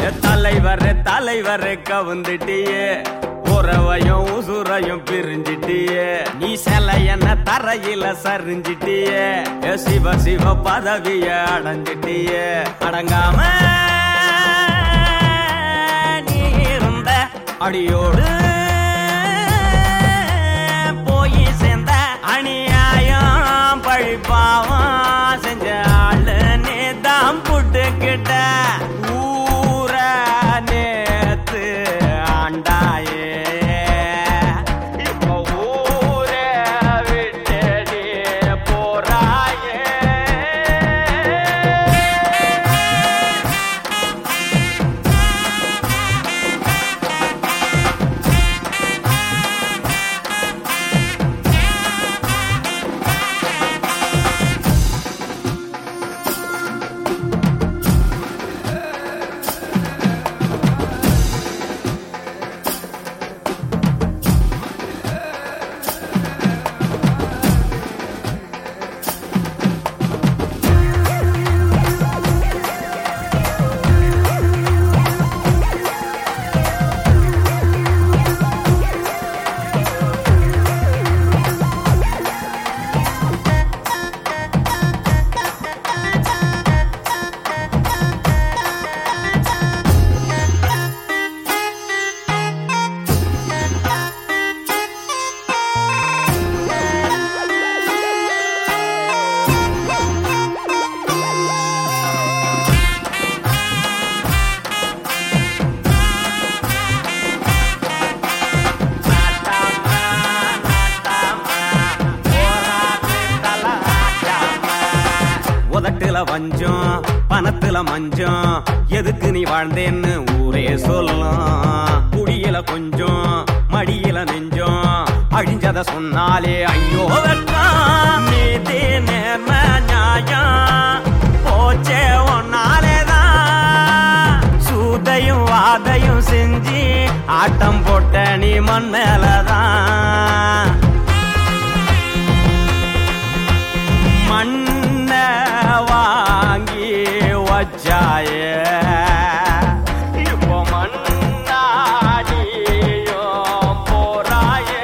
தலைவர் கவுந்துட்டியே உறவையும் உசுரையும் பிரிஞ்சிட்டியே நீ சில என்ன தரையில சரிஞ்சிட்டியே சிவ பதவிய அடைஞ்சிட்டியே அடங்காம நீ இருந்த அடியோடு போய் சேர்ந்த அநியாயம் பழிப்பாவம் செஞ்ச ஆளு நீதான் புட்டுக்கிட்ட ஊர நேத்து ஆண்டாயே இப்போ ஊர விட்டு நீ போறாயே உதட்டுல வஞ்சம் பணத்துல மஞ்சம் எதுக்கு நீ வாழ்ந்தேன்னு ஊரே சொல்லும் குடியில கொஞ்சம் மடியில நெஞ்சம் அழிஞ்சத சொன்னாலே ஐயோ வெட்கம் நீதி நேர்ம நியாயம் போச்சே ஒன்னாலேதான் சூதையும் வாதையும் செஞ்சு ஆட்டம் போட்ட நீ மண் மேலதான் மண்ண வாங்கி வச்சாயே இப்போ மண்ணாடியோ போறாயே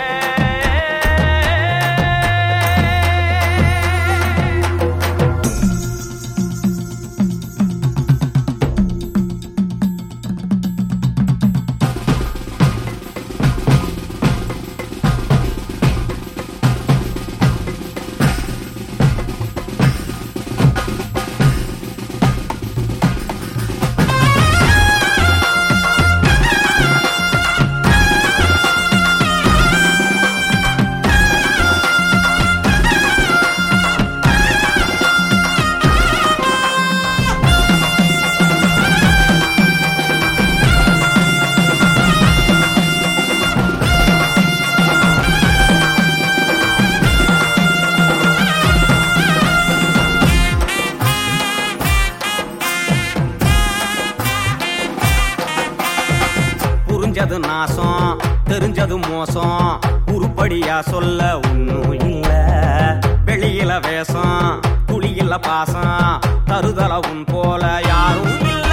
புரிஞ்சது நாசம் தெரிஞ்சது மோசம் உருப்படியா சொல்ல ஒன்னும் இல்ல வெளியில வேஷம் துளியில பாசம் தருதல உன் போல யாரும் இல்ல